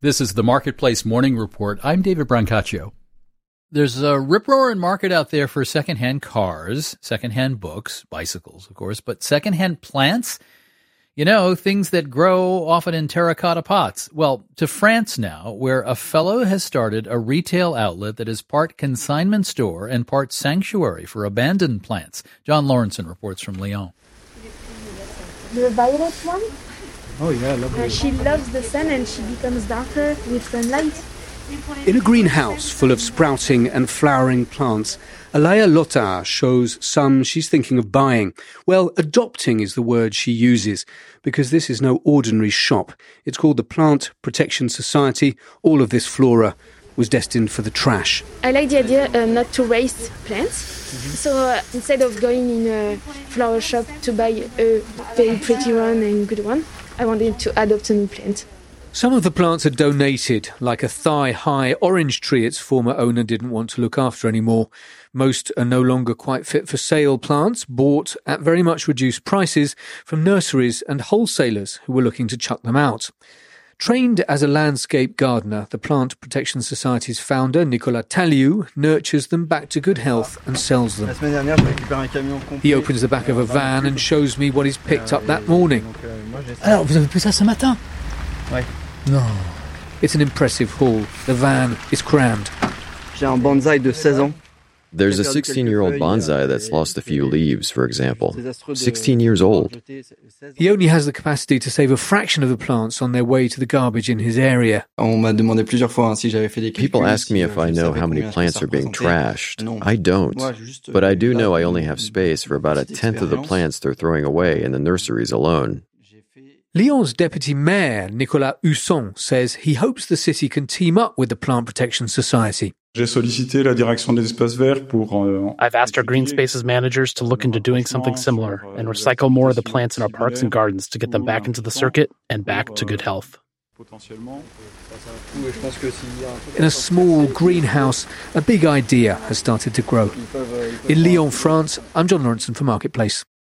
This is the Marketplace Morning Report. I'm David Brancaccio. There's a rip-roaring market out there for secondhand cars, secondhand books, bicycles, of course, but secondhand plants? You know, things that grow often in terracotta pots. Well, to France now, where a fellow has started a retail outlet that is part consignment store and part sanctuary for abandoned plants. John Lawrenson reports from Lyon. The violet one? Oh, yeah, lovely. She loves the sun and she becomes darker with sunlight. In a greenhouse full of sprouting and flowering plants, Alaya Lothar shows some she's thinking of buying. Well, adopting is the word she uses, because this is no ordinary shop. It's called the Plant Protection Society. All of this flora was destined for the trash. I like the idea not to waste plants. So instead of going in a flower shop to buy a very pretty one and good one, I wanted to adopt a new plant. Some of the plants are donated, like a thigh-high orange tree its former owner didn't want to look after anymore. Most are no longer quite fit for sale plants, bought at very much reduced prices from nurseries and wholesalers who were looking to chuck them out. Trained as a landscape gardener, the Plant Protection Society's founder, Nicolas Taliou, nurtures them back to good health and sells them. He opens the back of a van and shows me what he's picked up that morning. Alors, vous avez pris ça ce matin? Ouais. No. It's an impressive haul. The van is crammed. J'ai un bonsaï de 16 ans. There's a 16-year-old bonsai that's lost a few leaves, for example. 16 years old. He only has the capacity to save a fraction of the plants on their way to the garbage in his area. People ask me if I know how many plants are being trashed. I don't. But I do know I only have space for about a tenth of the plants they're throwing away in the nurseries alone. Lyon's deputy mayor, Nicolas Husson, says he hopes the city can team up with the Plant Protection Society. I've asked our green spaces managers to look into doing something similar and recycle more of the plants in our parks and gardens to get them back into the circuit and back to good health. In a small greenhouse, a big idea has started to grow. In Lyon, France, I'm John Lawrenson for Marketplace.